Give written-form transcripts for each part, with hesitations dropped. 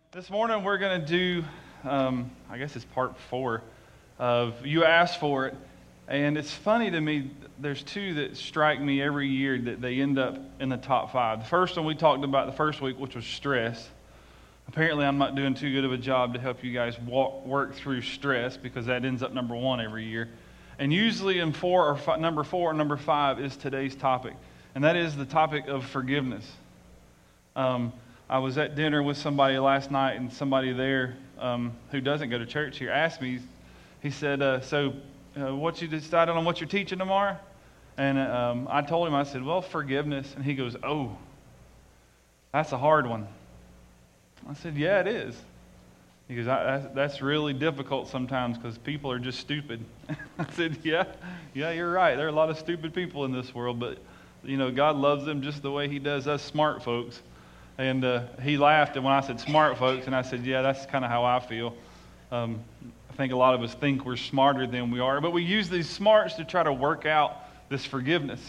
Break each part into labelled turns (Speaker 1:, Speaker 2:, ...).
Speaker 1: This morning we're going to do, I guess it's part 4 of You Asked For It. And it's funny to me, there's two that strike me every year that they end up in the top 5. The first one we talked about the first week, which was stress. Apparently I'm not doing too good of a job to help you guys work through stress because that ends up number 1 every year. And usually in number 4 or number 5 is today's topic. And that is the topic of forgiveness. I was at dinner with somebody last night, and somebody there who doesn't go to church here asked me, he said, what you decided on what you're teaching tomorrow? And I told him, I said, well, forgiveness. And he goes, oh, that's a hard one. I said, yeah, it is. He goes, that's really difficult sometimes because people are just stupid. I said, yeah, you're right. There are a lot of stupid people in this world, but God loves them just the way he does us smart folks. And he laughed when I said smart folks, and I said, yeah, that's kind of how I feel. I think a lot of us think we're smarter than we are, but we use these smarts to try to work out this forgiveness.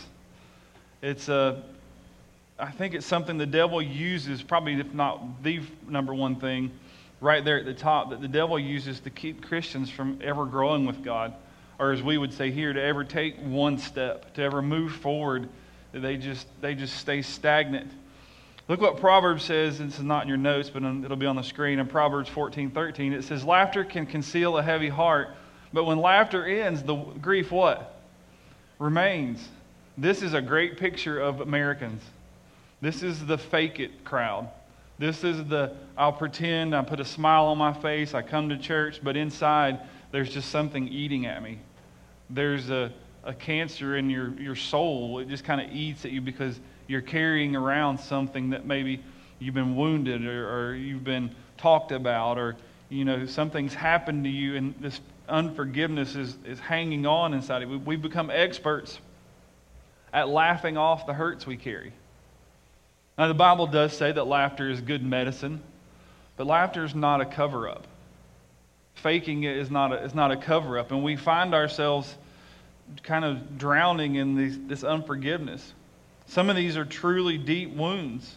Speaker 1: I think it's something the devil uses, probably if not the number one thing, right there at the top, that the devil uses to keep Christians from ever growing with God, or as we would say here, to ever take one step, to ever move forward. They just stay stagnant. Look what Proverbs says, and this is not in your notes, but it'll be on the screen. In Proverbs 14:13, it says, laughter can conceal a heavy heart, but when laughter ends, the grief what? Remains. This is a great picture of Americans. This is the fake it crowd. This is I'll pretend, I put a smile on my face, I come to church, but inside there's just something eating at me. There's a cancer in your soul. It just kind of eats at you because you're carrying around something that maybe you've been wounded or you've been talked about, or something's happened to you, and this unforgiveness is hanging on inside it. We've become experts at laughing off the hurts we carry. Now the Bible does say that laughter is good medicine, but laughter is not a cover-up. Faking it is not a cover-up, and we find ourselves kind of drowning in this unforgiveness. Some of these are truly deep wounds.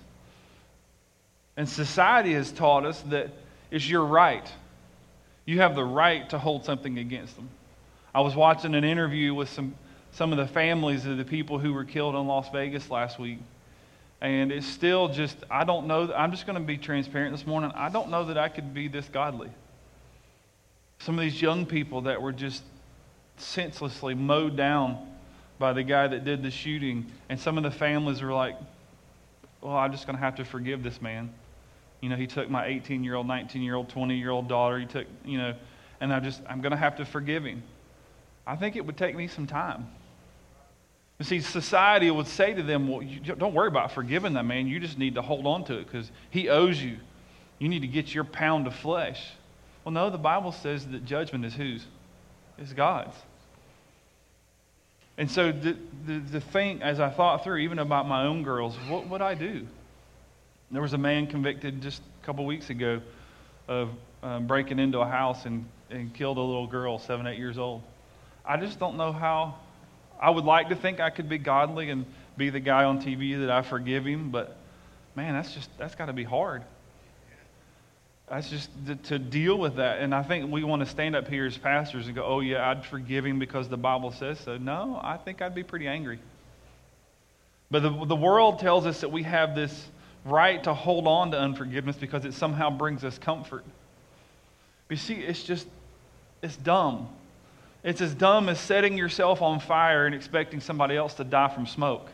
Speaker 1: And society has taught us that it's your right. You have the right to hold something against them. I was watching an interview with some of the families of the people who were killed in Las Vegas last week. And it's still just, I don't know, I'm just going to be transparent this morning. I don't know that I could be this godly. Some of these young people that were just senselessly mowed down by the guy that did the shooting, and some of the families were like, well, I'm just going to have to forgive this man. He took my 18-year-old, 19-year-old, 20-year-old daughter. He took, and I'm going to have to forgive him. I think it would take me some time. You see, society would say to them, well, don't worry about forgiving that man. You just need to hold on to it because he owes you. You need to get your pound of flesh. Well, no, the Bible says that judgment is whose? It's God's. And so the thing, as I thought through, even about my own girls, what would I do? There was a man convicted just a couple weeks ago of breaking into a house and killed a little girl, 7, 8 years old. I just don't know how. I would like to think I could be godly and be the guy on TV that I forgive him, but man, that's got to be hard. That's just to deal with that. And I think we want to stand up here as pastors and go, oh yeah, I'd forgive him because the Bible says so. No, I think I'd be pretty angry. But the world tells us that we have this right to hold on to unforgiveness because it somehow brings us comfort. You see, it's dumb. It's as dumb as setting yourself on fire and expecting somebody else to die from smoke.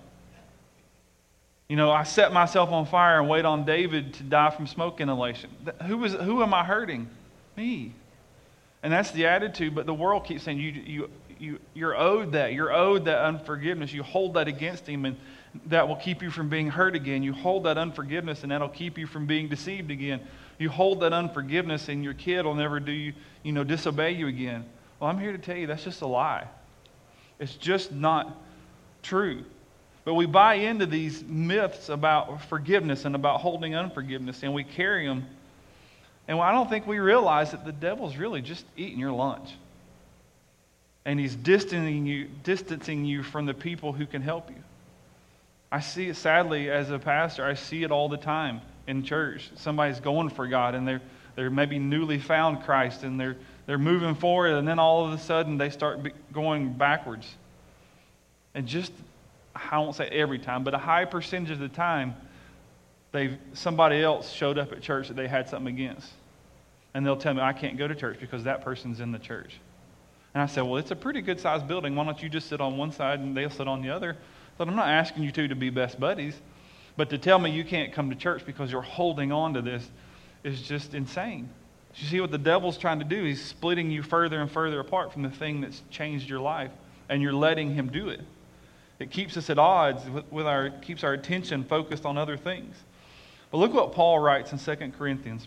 Speaker 1: I set myself on fire and wait on David to die from smoke inhalation. Who am I hurting? Me. And that's the attitude, but the world keeps saying you're owed that. You're owed that unforgiveness. You hold that against him, and that will keep you from being hurt again. You hold that unforgiveness, and that'll keep you from being deceived again. You hold that unforgiveness, and your kid will never disobey you again. Well, I'm here to tell you that's just a lie. It's just not true. But we buy into these myths about forgiveness and about holding unforgiveness, and we carry them. And I don't think we realize that the devil's really just eating your lunch. And he's distancing you from the people who can help you. I see it, sadly, as a pastor, I see it all the time. in church. Somebody's going for God, and they're maybe newly found Christ, and they're moving forward, and then all of a sudden they start going backwards. And just, I won't say every time, but a high percentage of the time, somebody else showed up at church that they had something against. And they'll tell me, I can't go to church because that person's in the church. And I said, well, it's a pretty good-sized building. Why don't you just sit on one side and they'll sit on the other? But I'm not asking you two to be best buddies. But to tell me you can't come to church because you're holding on to this is just insane. You see what the devil's trying to do? He's splitting you further and further apart from the thing that's changed your life. And you're letting him do it. It keeps us at odds keeps our attention focused on other things. But look what Paul writes in 2 Corinthians.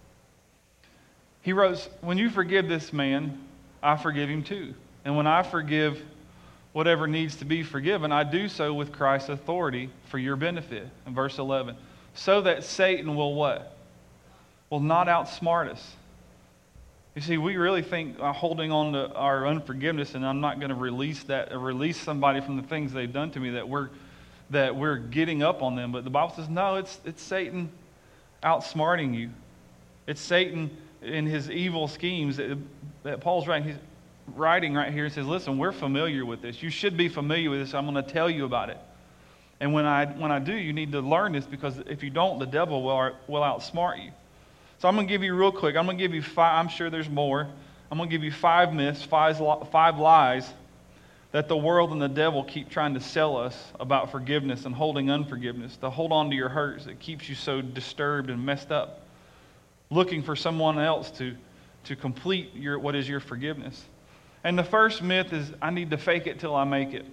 Speaker 1: He wrote, when you forgive this man, I forgive him too. And when I forgive whatever needs to be forgiven, I do so with Christ's authority for your benefit. In verse 11. So that Satan will what? Will not outsmart us. You see, we really think holding on to our unforgiveness, and I'm not going to release somebody from the things they've done to me, that we're getting up on them. But the Bible says, no, it's Satan outsmarting you. It's Satan in his evil schemes that Paul's writing. He's writing right here and says, listen, we're familiar with this. You should be familiar with this. I'm going to tell you about it. And when I do, you need to learn this, because if you don't, the devil will outsmart you. So I'm going to give you real quick. I'm going to give you 5. I'm sure there's more. I'm going to give you 5 myths, 5 lies that the world and the devil keep trying to sell us about forgiveness and holding unforgiveness, to hold on to your hurts that keeps you so disturbed and messed up, looking for someone else to complete what is your forgiveness. And the first myth is, I need to fake it till I make it.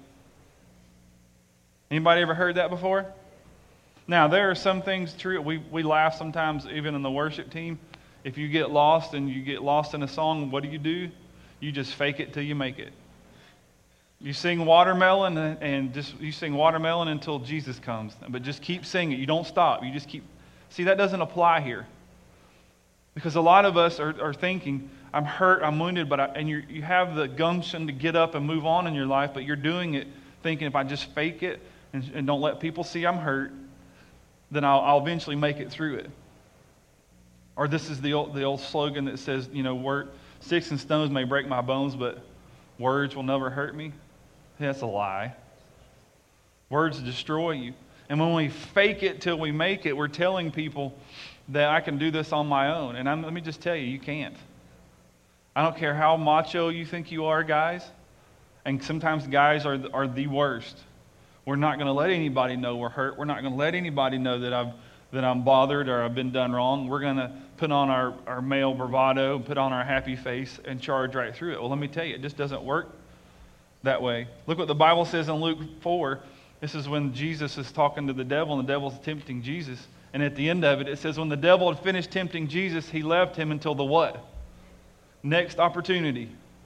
Speaker 1: Anybody ever heard that before? Now, there are some things true. We laugh sometimes, even in the worship team. If you get lost and you get lost in a song, what do? You just fake it till you make it. You sing Watermelon, and you sing Watermelon until Jesus comes. But just keep singing. You don't stop. You just keep. See, that doesn't apply here. Because a lot of us are thinking, I'm hurt, I'm wounded, and you have the gumption to get up and move on in your life, but you're doing it thinking, if I just fake it and don't let people see I'm hurt, then I'll eventually make it through it. Or this is the old slogan that says, sticks and stones may break my bones, but words will never hurt me. That's a lie. Words destroy you. And when we fake it till we make it, we're telling people that I can do this on my own. And let me just tell you, you can't. I don't care how macho you think you are, guys. And sometimes guys are the worst. We're not going to let anybody know we're hurt. We're not going to let anybody know that I'm bothered or I've been done wrong. We're going to put on our male bravado, put on our happy face, and charge right through it. Well, let me tell you, it just doesn't work that way. Look what the Bible says in Luke 4. This is when Jesus is talking to the devil, and the devil's tempting Jesus. And at the end of it, it says, when the devil had finished tempting Jesus, he left him until the what? Next opportunity.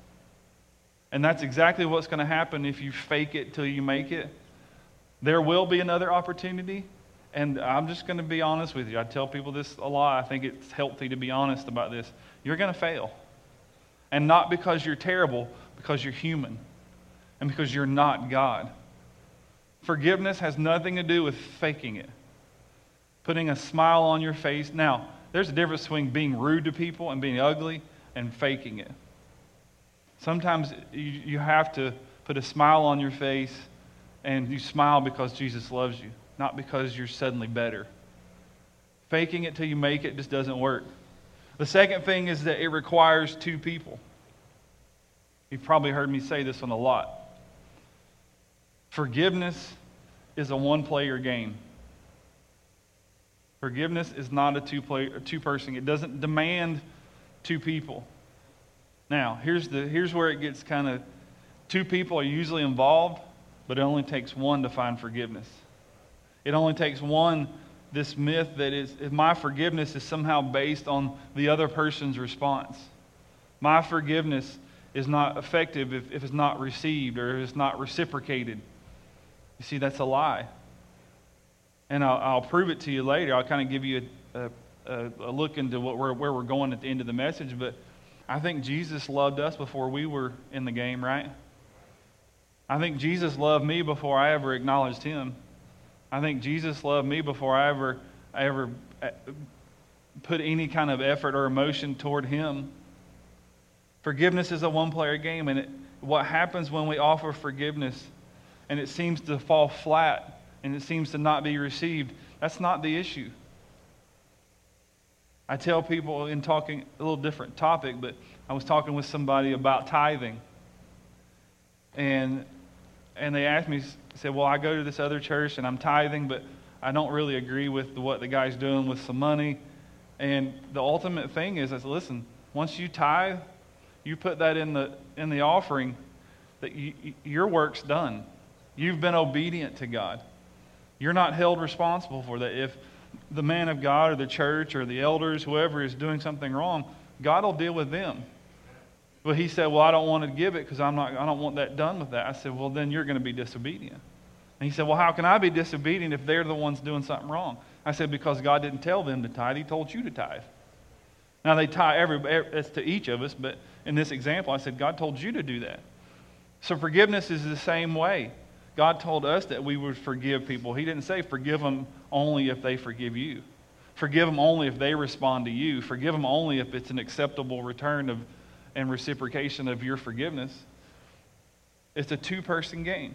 Speaker 1: And that's exactly what's going to happen if you fake it till you make it. There will be another opportunity. And I'm just going to be honest with you. I tell people this a lot. I think it's healthy to be honest about this. You're going to fail. And not because you're terrible, because you're human. And because you're not God. Forgiveness has nothing to do with faking it. Putting a smile on your face. Now, there's a difference between being rude to people and being ugly and faking it. Sometimes you have to put a smile on your face, and you smile because Jesus loves you, not because you're suddenly better. Faking it till you make it just doesn't work. The second thing is that it requires 2 people. You've probably heard me say this one a lot. Forgiveness is a one-player game. Forgiveness is not a two-person. It doesn't demand 2 people. Now, here's where it gets kind of, 2 people are usually involved, but it only takes 1 to find forgiveness. It only takes 1, this myth that if my forgiveness is somehow based on the other person's response. My forgiveness is not effective if it's not received or if it's not reciprocated. You see, that's a lie. And I'll prove it to you later. I'll kind of give you a look into where we're going at the end of the message. But I think Jesus loved us before we were in the game, right? I think Jesus loved me before I ever acknowledged him. I think Jesus loved me before I ever put any kind of effort or emotion toward him. Forgiveness is a one-player game, and what happens when we offer forgiveness and it seems to fall flat and it seems to not be received, that's not the issue. I tell people in talking a little different topic, but I was talking with somebody about tithing. And they asked me, said, well, I go to this other church and I'm tithing, but I don't really agree with what the guy's doing with some money. And the ultimate thing is, I said, listen, once you tithe, you put that in the offering, that your work's done. You've been obedient to God. You're not held responsible for that. If the man of God or the church or the elders, whoever is doing something wrong, God will deal with them. But he said, well, I don't want to give it because I don't want that done with that. I said, well, then you're going to be disobedient. And he said, well, how can I be disobedient if they're the ones doing something wrong? I said, because God didn't tell them to tithe. He told you to tithe. Now, they tithe, it's to each of us, but in this example, I said, God told you to do that. So forgiveness is the same way. God told us that we would forgive people. He didn't say forgive them only if they forgive you. Forgive them only if they respond to you. Forgive them only if it's an acceptable return and reciprocation of your forgiveness. It's a two-person game.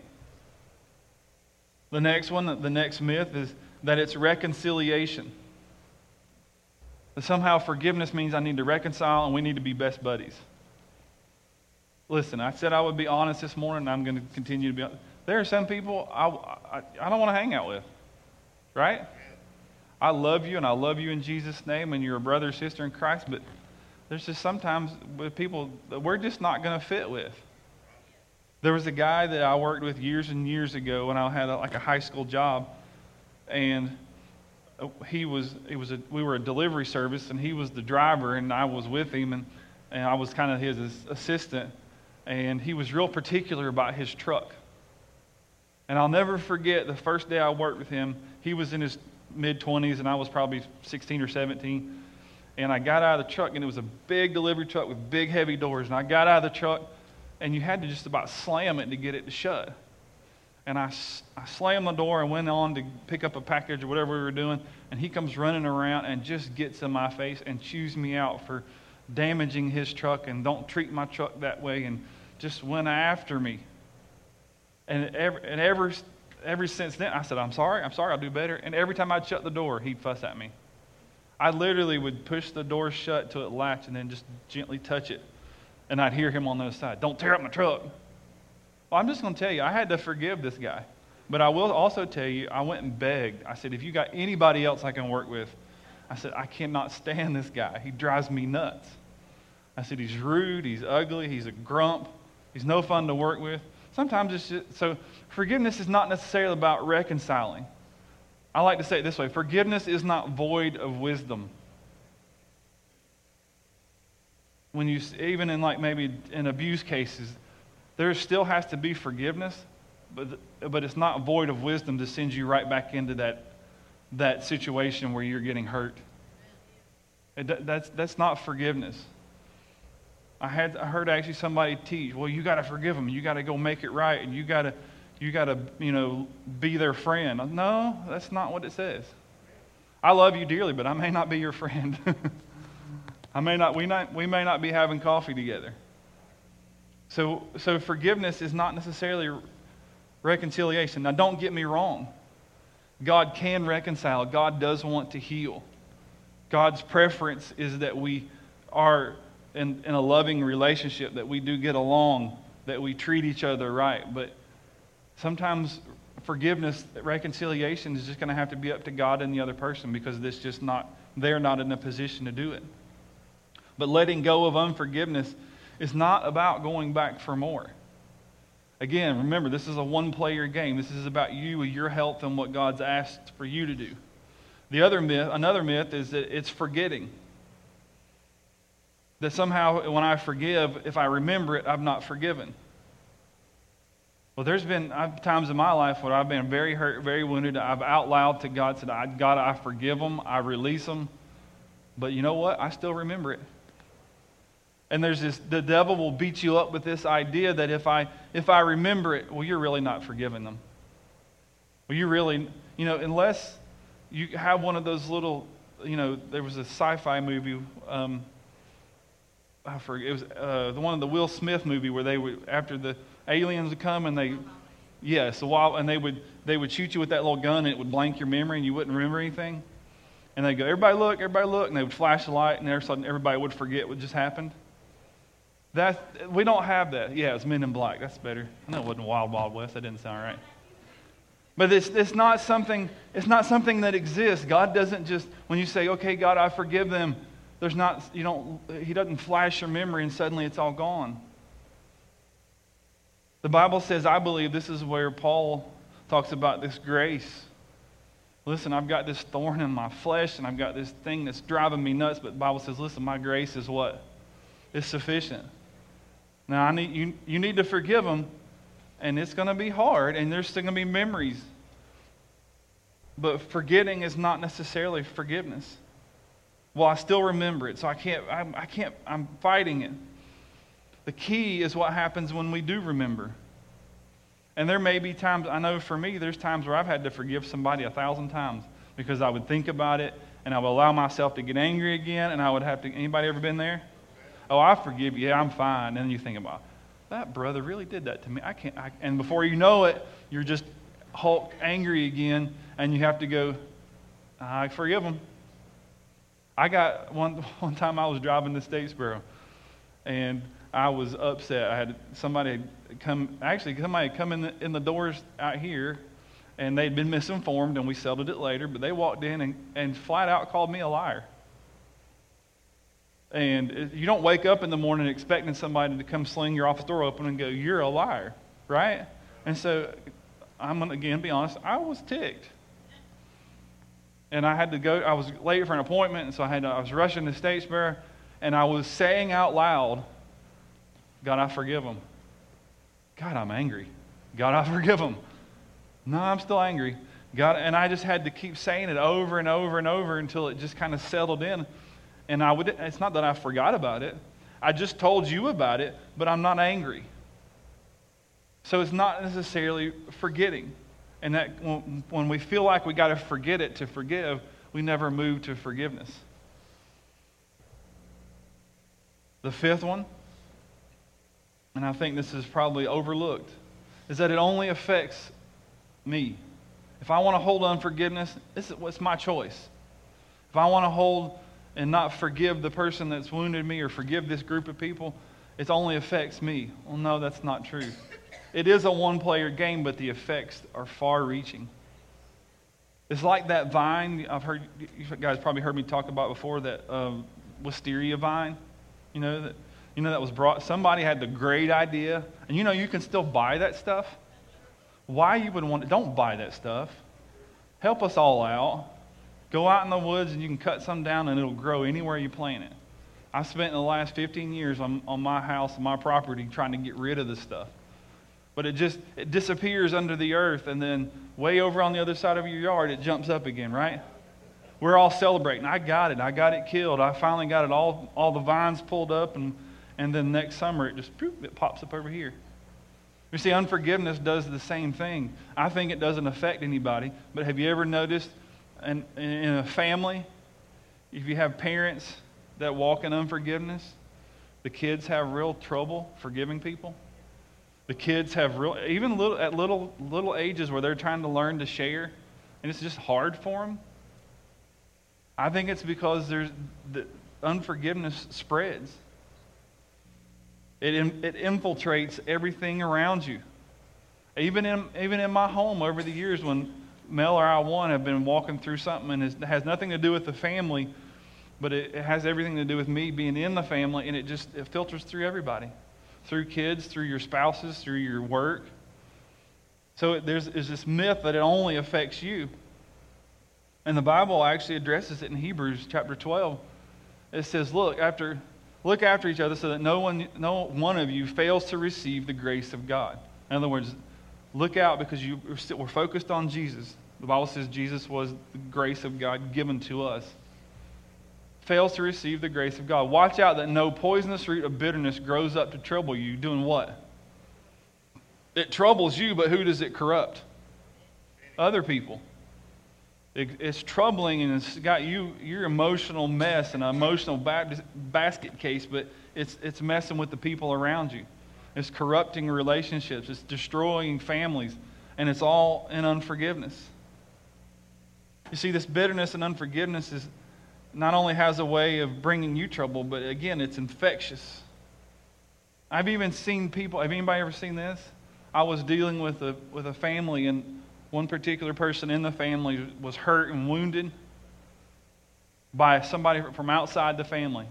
Speaker 1: The next myth is that it's reconciliation. That somehow forgiveness means I need to reconcile and we need to be best buddies. Listen, I said I would be honest this morning, and I'm going to continue to be honest. There are some people I don't want to hang out with, right? I love you, and I love you in Jesus' name, and you're a brother or sister in Christ, but there's just sometimes with people that we're just not going to fit with. There was a guy that I worked with years and years ago when I had a high school job, and we were a delivery service, and he was the driver, and I was with him, and I was kind of his assistant, and he was real particular about his truck. And I'll never forget the first day I worked with him. He was in his mid-20s, and I was probably 16 or 17. And I got out of the truck, and it was a big delivery truck with big, heavy doors. And I got out of the truck, and you had to just about slam it to get it to shut. And I slammed the door and went on to pick up a package or whatever we were doing. And he comes running around and just gets in my face and chews me out for damaging his truck and don't treat my truck that way, and just went after me. And ever since then, I said, I'm sorry, I'll do better. And every time I'd shut the door, he'd fuss at me. I literally would push the door shut till it latched and then just gently touch it. And I'd hear him on the other side, don't tear up my truck. Well, I'm just going to tell you, I had to forgive this guy. But I will also tell you, I went and begged. I said, if you got anybody else I can work with, I said, I cannot stand this guy. He drives me nuts. I said, he's rude, he's ugly, he's a grump, he's no fun to work with. Sometimes it's just, so forgiveness is not necessarily about reconciling. I like to say it this way, forgiveness is not void of wisdom. When you, even in maybe in abuse cases, there still has to be forgiveness, but it's not void of wisdom to send you right back into that situation where you're getting hurt. That's not forgiveness. I heard actually somebody teach, well, you got to forgive them. You got to go make it right, and you got to be their friend. No, that's not what it says. I love you dearly, but I may not be your friend. We may not be having coffee together. So forgiveness is not necessarily reconciliation. Now, don't get me wrong. God can reconcile. God does want to heal. God's preference is that we are in a loving relationship, that we do get along, that we treat each other right. But sometimes forgiveness, reconciliation is just going to have to be up to God and the other person, because they're not in a position to do it. But letting go of unforgiveness is not about going back for more. Again, remember, this is a one-player game. This is about you, your health, and what God's asked for you to do. Another myth is that it's forgetting. That somehow when I forgive, if I remember it, I've not forgiven. Well, there's been times in my life where I've been very hurt, very wounded. I've out loud to God said, God, I forgive them, I release them. But you know what? I still remember it. And the devil will beat you up with this idea that if I remember it, well, you're really not forgiving them. Well, you really, unless you have one of those little there was a sci-fi movie. I forget, it was the one of the Will Smith movie where they would, after the aliens would come and they would shoot you with that little gun and it would blank your memory and you wouldn't remember anything. And they'd go, everybody look, and they would flash a light and all of a sudden everybody would forget what just happened. We don't have that. Yeah, it's Men in Black. That's better. I know it wasn't Wild Wild West. That didn't sound right. But it's not something that exists. God doesn't just, when you say, okay, God, I forgive them, He doesn't flash your memory and suddenly it's all gone. The Bible says, I believe this is where Paul talks about this grace. Listen, I've got this thorn in my flesh and I've got this thing that's driving me nuts, but the Bible says, listen, my grace is what? It's sufficient. Now, you need to forgive them, and it's going to be hard, and there's still going to be memories. But forgetting is not necessarily forgiveness. Well, I still remember it, so I'm fighting it. The key is what happens when we do remember. And there may be times, I know for me, there's times where I've had to forgive somebody 1,000 times because I would think about it and I would allow myself to get angry again and I would have to, anybody ever been there? Oh, I forgive you, yeah, I'm fine. And then you think about, that brother really did that to me. And before you know it, you're just Hulk angry again and you have to go, I forgive him. I got one time I was driving to Statesboro and I was upset. Somebody had come in the doors out here, and they'd been misinformed, and we settled it later, but they walked in and flat out called me a liar. And you don't wake up in the morning expecting somebody to come sling your office door open and go, you're a liar, right? And so I'm going to, again, be honest, I was ticked. And I had to go, I was late for an appointment, and so I was rushing to Statesboro, and I was saying out loud, God, I forgive them. God, I'm angry. God, I forgive them. No, I'm still angry. God, and I just had to keep saying it over and over and over until it just kind of settled in. And it's not that I forgot about it. I just told you about it, but I'm not angry. So it's not necessarily forgetting. And that when we feel like we got to forget it to forgive, we never move to forgiveness. The fifth one, and I think this is probably overlooked, is that it only affects me. If I want to hold unforgiveness, it's my choice. If I want to hold and not forgive the person that's wounded me or forgive this group of people, it only affects me. Well, no, that's not true. It is a one-player game, but the effects are far-reaching. It's like that vine, you guys probably heard me talk about before, that wisteria vine. That was brought, somebody had the great idea, and you can still buy that stuff. Why you would want to, don't buy that stuff. Help us all out. Go out in the woods and you can cut some down and it'll grow anywhere you plant it. I've spent the last 15 years on my house, my property, trying to get rid of this stuff. But it disappears under the earth, and then way over on the other side of your yard, it jumps up again, right? We're all celebrating. I got it killed. I finally got it all the vines pulled up, and then next summer it pops up over here. You see, unforgiveness does the same thing. I think it doesn't affect anybody, but have you ever noticed in a family, if you have parents that walk in unforgiveness, the kids have real trouble forgiving people? The kids have little ages where they're trying to learn to share, and it's just hard for them. I think it's because the unforgiveness spreads. It infiltrates everything around you. Even in my home over the years, when Mel or I have been walking through something, and it has nothing to do with the family, but it has everything to do with me being in the family, and it filters through everybody. Through kids, through your spouses, through your work. So there's this myth that it only affects you. And the Bible actually addresses it in Hebrews chapter 12. It says, look after each other so that no one of you fails to receive the grace of God. In other words, look out because we're focused on Jesus. The Bible says Jesus was the grace of God given to us. Fails to receive the grace of God. Watch out that no poisonous root of bitterness grows up to trouble you. Doing what? It troubles you, but who does it corrupt? Other people. It's troubling, and it's got your emotional mess and an emotional basket case, but it's messing with the people around you. It's corrupting relationships. It's destroying families, and it's all in unforgiveness. You see, this bitterness and unforgiveness is not only has a way of bringing you trouble, but again, it's infectious. I've even seen people. Have anybody ever seen this? I was dealing with a family, and one particular person in the family was hurt and wounded by somebody from outside the family.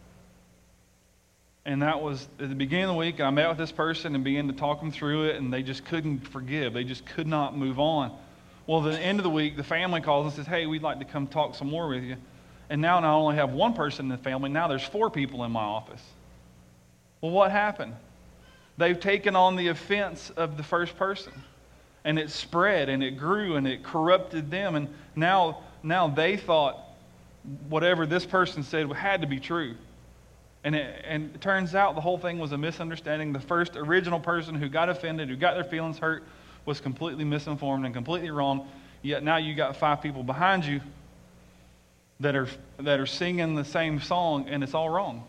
Speaker 1: And that was at the beginning of the week. I met with this person and began to talk them through it, and they just couldn't forgive. They just could not move on. Well, at the end of the week, the family calls and says, "Hey, we'd like to come talk some more with you." And now not only have one person in the family, now there's 4 people in my office. Well, what happened? They've taken on the offense of the first person. And it spread, and it grew, and it corrupted them. And now they thought whatever this person said had to be true. And it turns out the whole thing was a misunderstanding. The first original person who got offended, who got their feelings hurt, was completely misinformed and completely wrong. Yet now you got 5 people behind you that are singing the same song, and it's all wrong.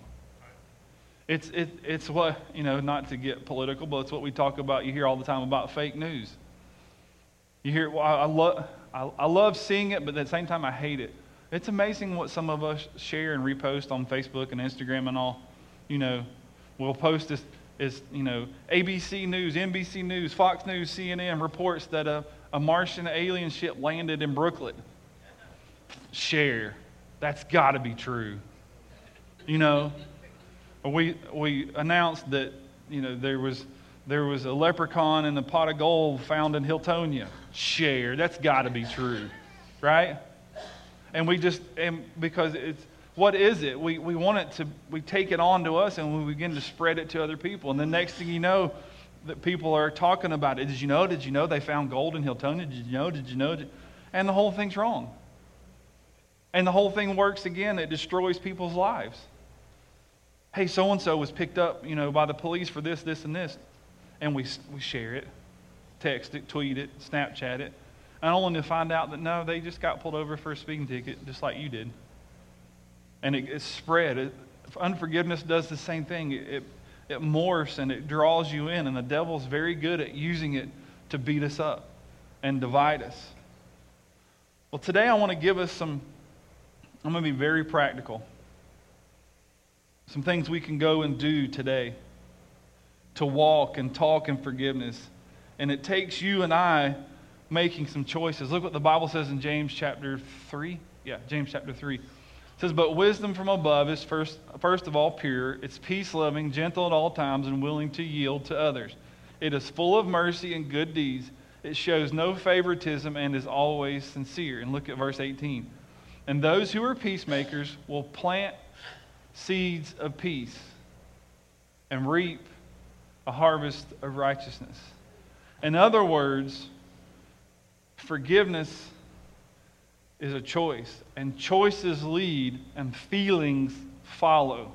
Speaker 1: It's what, not to get political, but it's what we talk about. You hear all the time about fake news. You hear, well, I love seeing it, but at the same time, I hate it. It's amazing what some of us share and repost on Facebook and Instagram and all. We'll post this, ABC News, NBC News, Fox News, CNN reports that a Martian alien ship landed in Brooklyn. Share. That's got to be true. We announced that, there was a leprechaun in a pot of gold found in Hiltonia. Share. That's got to be true, right? And because it's, what is it? We want it to, we take it on to us, and we begin to spread it to other people. And the next thing you know, that people are talking about it. Did you know they found gold in Hiltonia? Did you know? And the whole thing's wrong. And the whole thing works again. It destroys people's lives. Hey, so-and-so was picked up, by the police for this, this, and this. And we share it, text it, tweet it, Snapchat it. And only to find out that, no, they just got pulled over for a speeding ticket, just like you did. And it's spread. Unforgiveness does the same thing. It morphs and it draws you in. And the devil's very good at using it to beat us up and divide us. Well, today I want to give us I'm going to be very practical. Some things we can go and do today to walk and talk in forgiveness. And it takes you and I making some choices. Look what the Bible says in James chapter 3. Yeah, James chapter 3. It says, "But wisdom from above is first of all pure. It's peace-loving, gentle at all times, and willing to yield to others. It is full of mercy and good deeds. It shows no favoritism and is always sincere." And look at verse 18. "And those who are peacemakers will plant seeds of peace and reap a harvest of righteousness." In other words, forgiveness is a choice, and choices lead and feelings follow.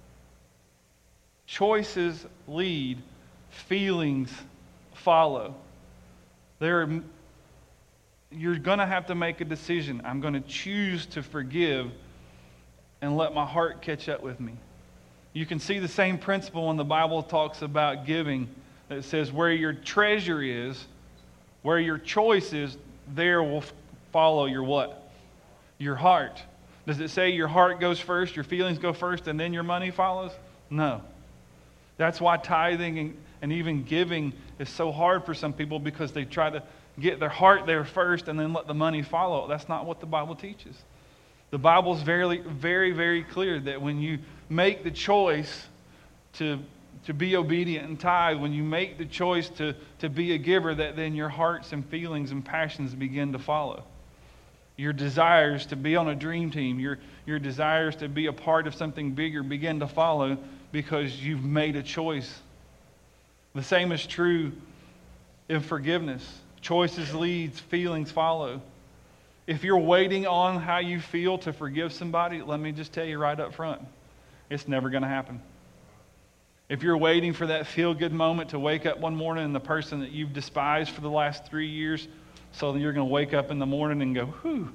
Speaker 1: Choices lead, feelings follow. You're going to have to make a decision. I'm going to choose to forgive and let my heart catch up with me. You can see the same principle when the Bible talks about giving. It says where your treasure is, where your choice is, there will follow your what? Your heart. Does it say your heart goes first, your feelings go first, and then your money follows? No. That's why tithing and even giving is so hard for some people, because they try to get their heart there first and then let the money follow. That's not what the Bible teaches. The Bible is very, very, very clear that when you make the choice to be obedient and tithe, when you make the choice to be a giver, that then your hearts and feelings and passions begin to follow. Your desires to be on a dream team, your desires to be a part of something bigger begin to follow because you've made a choice. The same is true in forgiveness. Choices leads, feelings follow. If you're waiting on how you feel to forgive somebody, let me just tell you right up front, it's never going to happen. If you're waiting for that feel-good moment to wake up one morning and the person that you've despised for the last 3 years So you're going to wake up in the morning and go, whew,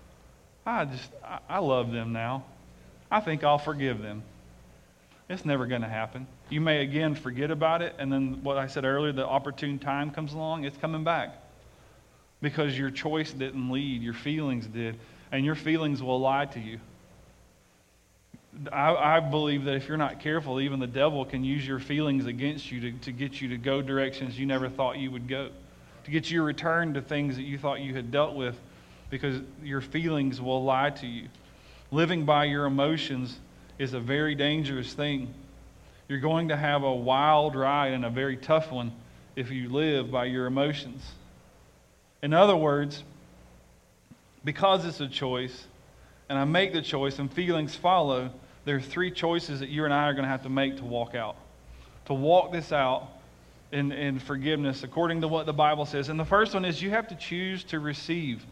Speaker 1: I love them now. I think I'll forgive them. It's never going to happen. You may again forget about it, and then what I said earlier, the opportune time comes along, it's coming back. Because your choice didn't lead, your feelings did, and your feelings will lie to you. I believe that if you're not careful, even the devil can use your feelings against you to get you to go directions you never thought you would go, to get you to return to things that you thought you had dealt with, because your feelings will lie to you. Living by your emotions is a very dangerous thing. You're going to have a wild ride and a very tough one if you live by your emotions. In other words, because it's a choice, and I make the choice and feelings follow, there are three choices that you and I are going to have to make to walk out. To walk this out in forgiveness according to what the Bible says. And the first one is you have to choose to receive.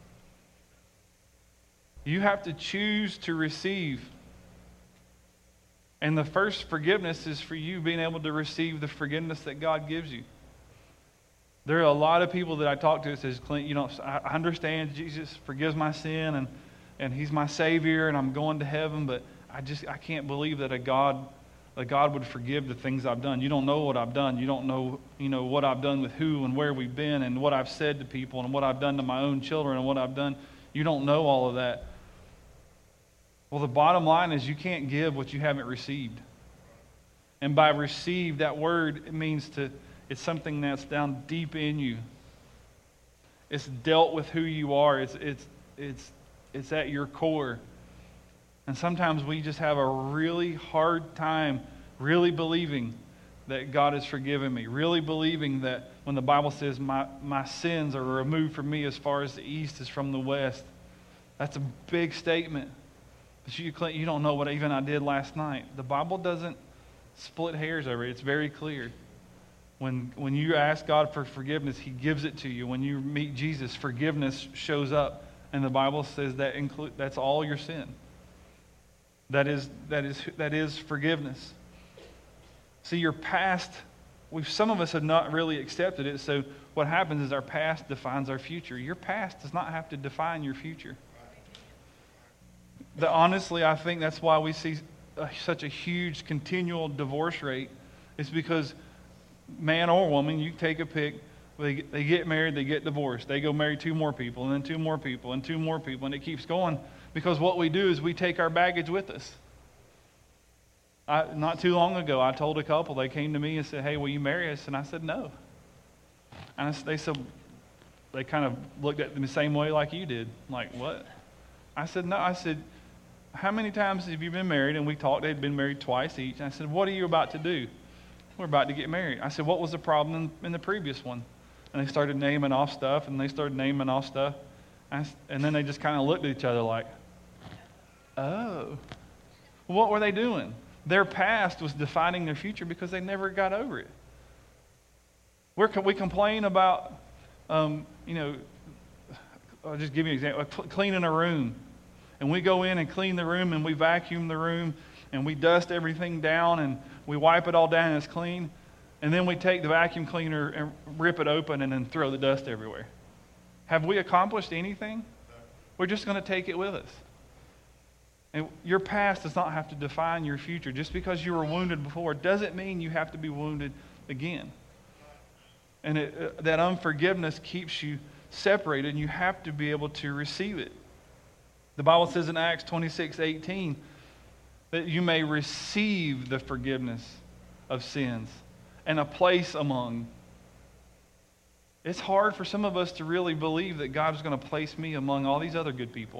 Speaker 1: You have to choose to receive. And the first forgiveness is for you being able to receive the forgiveness that God gives you. There are a lot of people that I talk to that says, Clint, I understand Jesus forgives my sin and He's my Savior and I'm going to heaven, but I can't believe that a God would forgive the things I've done. You don't know what I've done. You don't know, what I've done with who and where we've been and what I've said to people and what I've done to my own children and what I've done. You don't know all of that. Well, the bottom line is you can't give what you haven't received. And by receive, that word, it means it's something that's down deep in you. It's dealt with who you are. It's at your core. And sometimes we just have a really hard time really believing that God has forgiven me. Really believing that when the Bible says my sins are removed from me as far as the east is from the west. That's a big statement. But you don't know what even I did last night. The Bible doesn't split hairs over it. It's very clear. When you ask God for forgiveness, He gives it to you. When you meet Jesus, forgiveness shows up. And the Bible says that's all your sin. That is forgiveness. See, your past, some of us have not really accepted it. So what happens is our past defines our future. Your past does not have to define your future. Honestly, I think that's why we see such a huge continual divorce rate. It's because man or woman, you take a pick, they get married, they get divorced. They go marry two more people, and then two more people, and two more people, and it keeps going. Because what we do is we take our baggage with us. Not too long ago, I told a couple, they came to me and said, hey, will you marry us? And I said, no. And they kind of looked at me the same way like you did. Like, what? I said, no. I said, how many times have you been married? And we talked, they'd been married twice each. And I said, what are you about to do? We're about to get married. I said, what was the problem in the previous one? And they started naming off stuff, and then they just kind of looked at each other like, oh. What were they doing? Their past was defining their future because they never got over it. We complain about, I'll just give you an example, cleaning a room. And we go in and clean the room, and we vacuum the room, and we dust everything down, and we wipe it all down, and it's clean. And then we take the vacuum cleaner and rip it open and then throw the dust everywhere. Have we accomplished anything? We're just going to take it with us. And your past does not have to define your future. Just because you were wounded before doesn't mean you have to be wounded again. And that unforgiveness keeps you separated, and you have to be able to receive it. The Bible says in Acts 26:18 that you may receive the forgiveness of sins and a place among. It's hard for some of us to really believe that God is going to place me among all these other good people.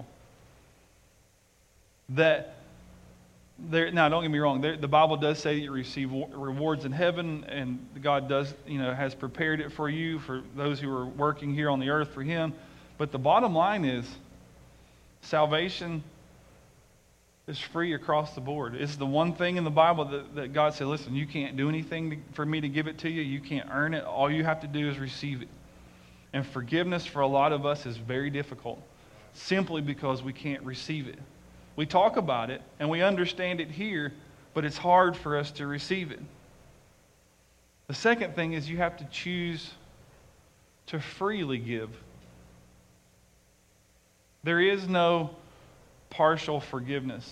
Speaker 1: Now, don't get me wrong. The Bible does say that you receive rewards in heaven, and God does, has prepared it for you, for those who are working here on the earth for Him. But the bottom line is, salvation is free across the board. It's the one thing in the Bible that God said, listen, you can't do anything for me to give it to you. You can't earn it. All you have to do is receive it. And forgiveness for a lot of us is very difficult, simply because we can't receive it. We talk about it, and we understand it here, but it's hard for us to receive it. The second thing is you have to choose to freely give. There is no partial forgiveness.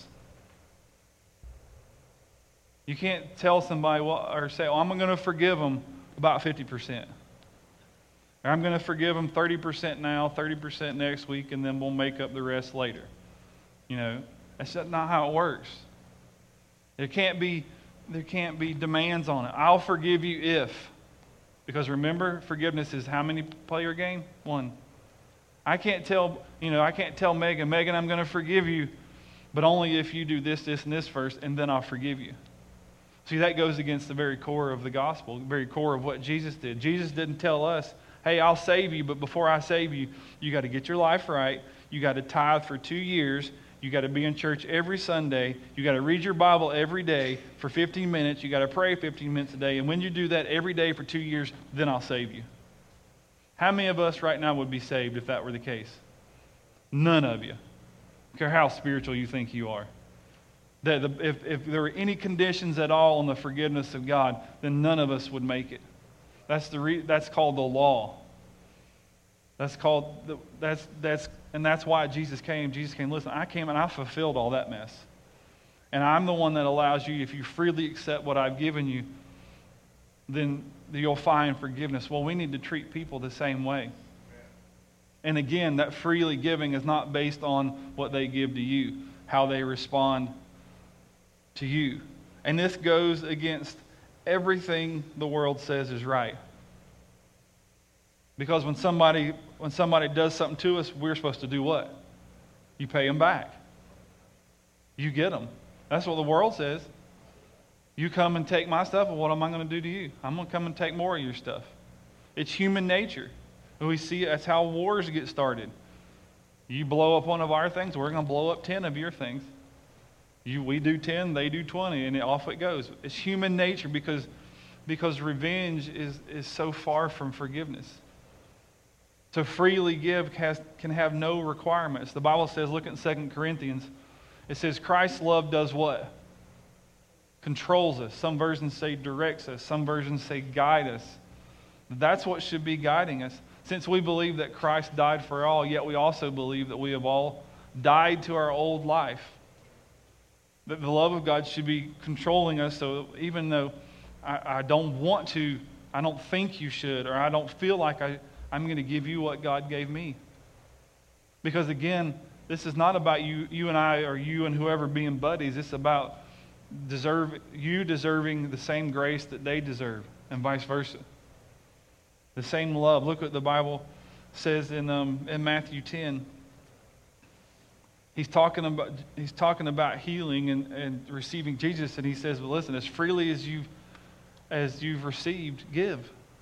Speaker 1: You can't tell somebody, or say, I'm going to forgive them about 50%. Or I'm going to forgive them 30% now, 30% next week, and then we'll make up the rest later. That's not how it works. There can't be demands on it. I'll forgive you if. Because remember, forgiveness is how many player game? One. I can't tell Megan, I'm going to forgive you, but only if you do this, this, and this first, and then I'll forgive you. See, that goes against the very core of the gospel, the very core of what Jesus did. Jesus didn't tell us, hey, I'll save you, but before I save you, you got to get your life right. You got to tithe for 2 years. You got to be in church every Sunday. You got to read your Bible every day for 15 minutes. You got to pray 15 minutes a day. And when you do that every day for 2 years, then I'll save you. How many of us right now would be saved if that were the case? None of you. I don't care how spiritual you think you are. If there were any conditions at all on the forgiveness of God, then none of us would make it. That's called the law. That's why Jesus came. Jesus came, listen, I came and I fulfilled all that mess. And I'm the one that allows you, if you freely accept what I've given you, then you'll find forgiveness. Well, we need to treat people the same way. And again, that freely giving is not based on what they give to you, how they respond to you. And this goes against everything the world says is right. Because when somebody does something to us, we're supposed to do what? You pay them back. You get them. That's what the world says. You come and take my stuff, well, what am I going to do to you? I'm going to come and take more of your stuff. It's human nature. We see that's how wars get started. You blow up one of our things, we're going to blow up 10 of your things. We do 10, they do 20, and off it goes. It's human nature because revenge is so far from forgiveness. To freely give can have no requirements. The Bible says, look at 2 Corinthians, it says Christ's love does what? Controls us. Some versions say directs us. Some versions say guide us. That's what should be guiding us. Since we believe that Christ died for all, yet we also believe that we have all died to our old life. That the love of God should be controlling us, so even though I don't want to, I don't think you should, or I don't feel like I'm going to give you what God gave me. Because again, this is not about you and I, or you and whoever being buddies. It's about you deserving the same grace that they deserve, and vice versa. The same love. Look what the Bible says in Matthew 10. He's talking about healing and receiving Jesus, and he says, "Well, listen, as freely as you've received, give.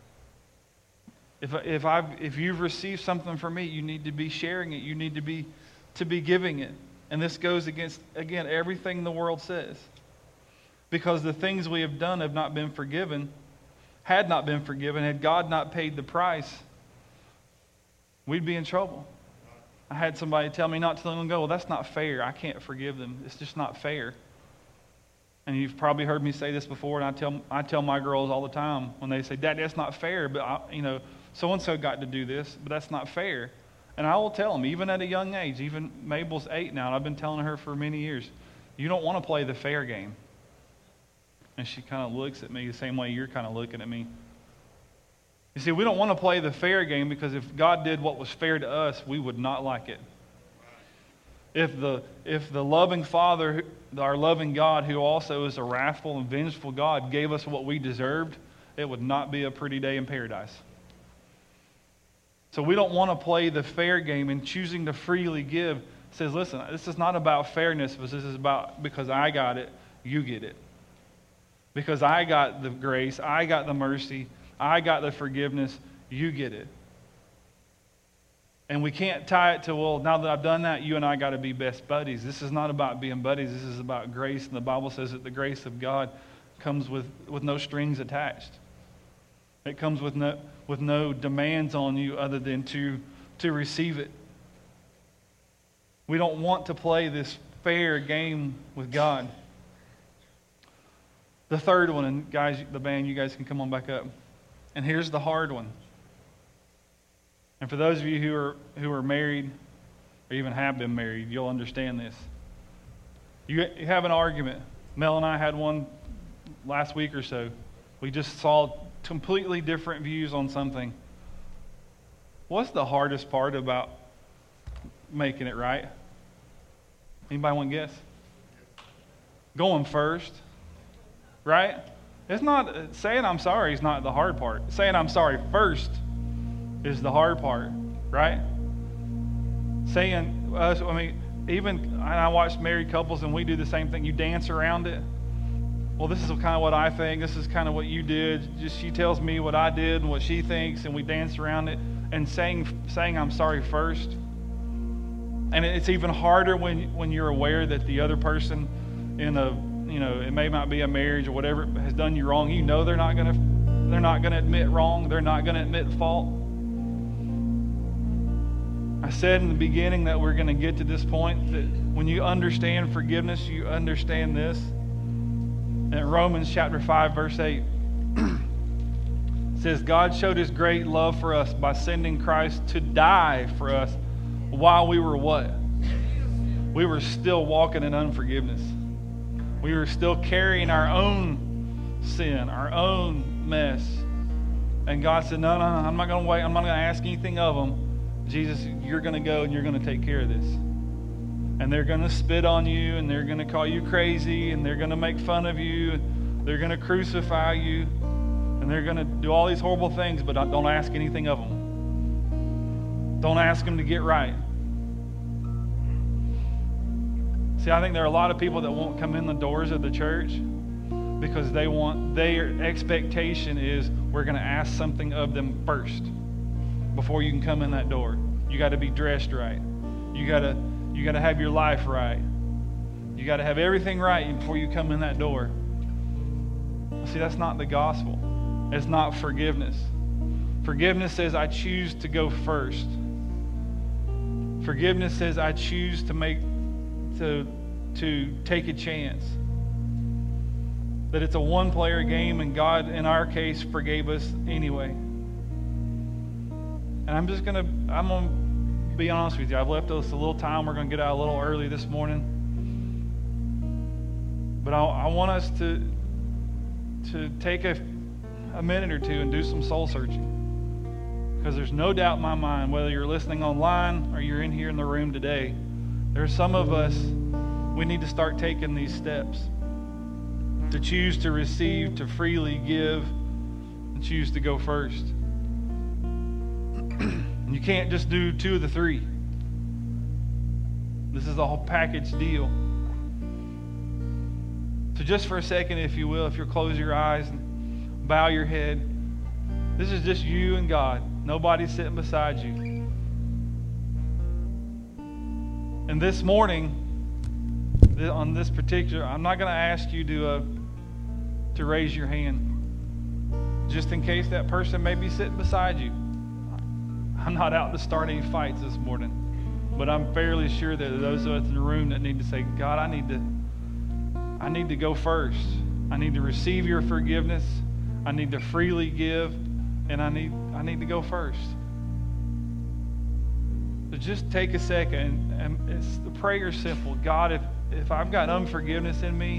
Speaker 1: If you've received something from me, you need to be sharing it. You need to be giving it." And this goes against, again, everything the world says. Because the things we have done have not been forgiven, had not been forgiven, had God not paid the price, we'd be in trouble. I had somebody tell me not too long ago, well, that's not fair. I can't forgive them. It's just not fair. And you've probably heard me say this before, and I tell my girls all the time when they say, Dad, that's not fair, but so-and-so got to do this, but that's not fair. And I will tell them, even at a young age, even Mabel's 8 now, and I've been telling her for many years, you don't want to play the fair game. And she kind of looks at me the same way you're kind of looking at me. You see, we don't want to play the fair game because if God did what was fair to us, we would not like it. If the loving Father, our loving God, who also is a wrathful and vengeful God, gave us what we deserved, it would not be a pretty day in paradise. So we don't want to play the fair game, and choosing to freely give says, listen, this is not about fairness, but this is about because I got it, you get it. Because I got the grace, I got the mercy, I got the forgiveness, you get it. And we can't tie it to, well, now that I've done that, you and I got to be best buddies. This is not about being buddies. This is about grace. And the Bible says that the grace of God comes with no strings attached. It comes with no demands on you other than to receive it. We don't want to play this fair game with God. The third one, and guys, the band, you guys can come on back up. And here's the hard one. And for those of you who are married, or even have been married, you'll understand this. You have an argument. Mel and I had one last week or so. We just saw completely different views on something. What's the hardest part about making it right? Anybody want to guess? Going first, right? It's not, saying I'm sorry is not the hard part. Saying I'm sorry first is the hard part, right? Saying, even I watch married couples and we do the same thing. You dance around it. Well, this is kind of what I think. This is kind of what you did. Just she tells me what I did and what she thinks, and we dance around it. And saying I'm sorry first. And it's even harder when you're aware that the other person in it may not be a marriage or whatever has done you wrong. You know they're not gonna admit wrong. They're not gonna admit fault. I said in the beginning that we're going to get to this point that when you understand forgiveness, you understand this. And in Romans chapter 5, verse 8, it says, God showed his great love for us by sending Christ to die for us while we were what? We were still walking in unforgiveness. We were still carrying our own sin, our own mess. And God said, no, I'm not going to wait. I'm not going to ask anything of them. Jesus, you're going to go and you're going to take care of this. And they're going to spit on you, and they're going to call you crazy, and they're going to make fun of you, and they're going to crucify you, and they're going to do all these horrible things, but don't ask anything of them. Don't ask them to get right. See, I think there are a lot of people that won't come in the doors of the church because their expectation is we're going to ask something of them first. Before you can come in that door, you got to be dressed right. You got to have your life right. You got to have everything right before you come in that door. See, that's not the gospel. It's not forgiveness. Forgiveness says I choose to go first. Forgiveness says I choose to take a chance. That it's a one-player game, and God, in our case, forgave us anyway. And I'm going to be honest with you. I've left us a little time. We're going to get out a little early this morning. But I want us to take a minute or two and do some soul searching. Because there's no doubt in my mind, whether you're listening online or you're in here in the room today, there's some of us, we need to start taking these steps. To choose to receive, to freely give, and choose to go first. You can't just do 2 of the 3. This is a whole package deal. So just for a second, if you will, if you'll close your eyes and bow your head. This is just you and God. Nobody's sitting beside you. And this morning, on this particular, I'm not going to ask you to raise your hand. Just in case that person may be sitting beside you. I'm not out to start any fights this morning, but I'm fairly sure that those of us in the room that need to say, God, I need to go first. I need to receive your forgiveness. I need to freely give, and I need to go first. So just take a second, and the prayer's simple. God, if I've got unforgiveness in me,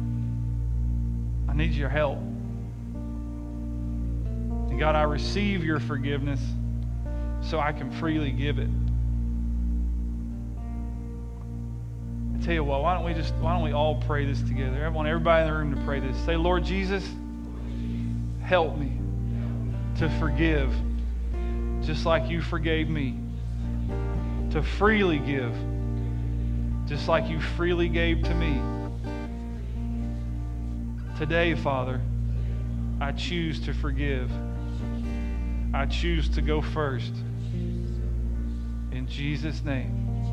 Speaker 1: I need your help. And God, I receive your forgiveness so I can freely give it. I tell you what, why don't we all pray this together? I want everybody in the room to pray this. Say, Lord Jesus, help me to forgive just like you forgave me. To freely give just like you freely gave to me. Today, Father, I choose to forgive. I choose to go first. In Jesus' name,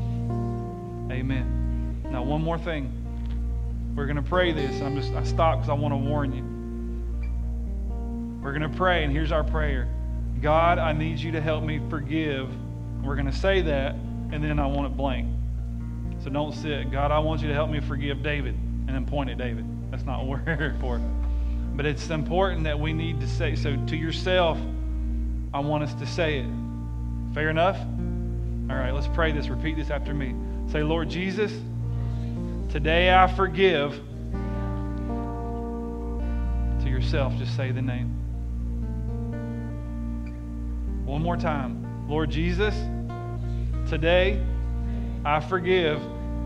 Speaker 1: amen. Now, one more thing. We're going to pray this. I stopped because I want to warn you. We're going to pray, and here's our prayer. God, I need you to help me forgive. We're going to say that, and then I want it blank. So don't sit. God, I want you to help me forgive David, and then point at David. That's not what we're here for. But it's important that we need to say, so to yourself, I want us to say it. Fair enough? All right, let's pray this. Repeat this after me. Say, Lord Jesus, today I forgive. To yourself, just say the name. One more time. Lord Jesus, today I forgive.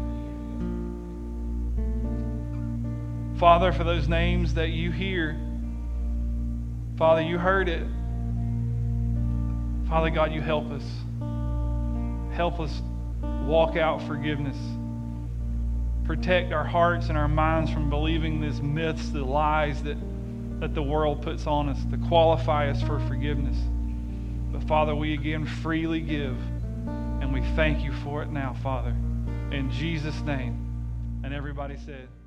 Speaker 1: Father, for those names that you hear, Father, you heard it. Father God, you help us. Help us walk out forgiveness. Protect our hearts and our minds from believing these myths, the lies that the world puts on us to qualify us for forgiveness. But Father, we again freely give, and we thank you for it now, Father. In Jesus' name. And everybody said,